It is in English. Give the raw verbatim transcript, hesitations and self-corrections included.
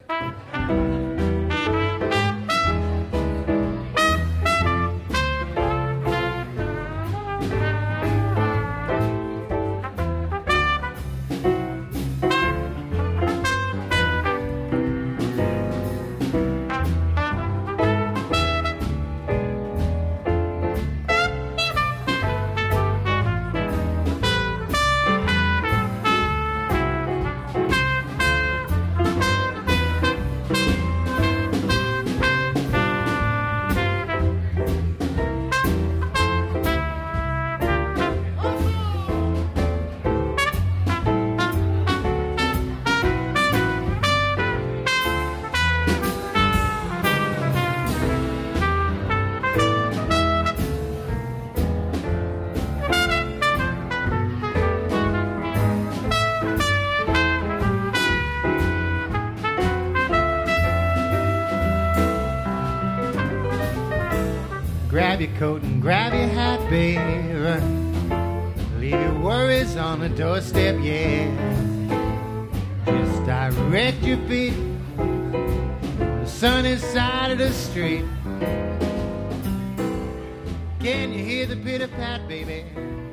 Grab your coat and grab your hat, babe. Leave your worries on the doorstep, yeah. Just direct your feet to the sunny side of the street. Can you hear the pitter-pat, baby?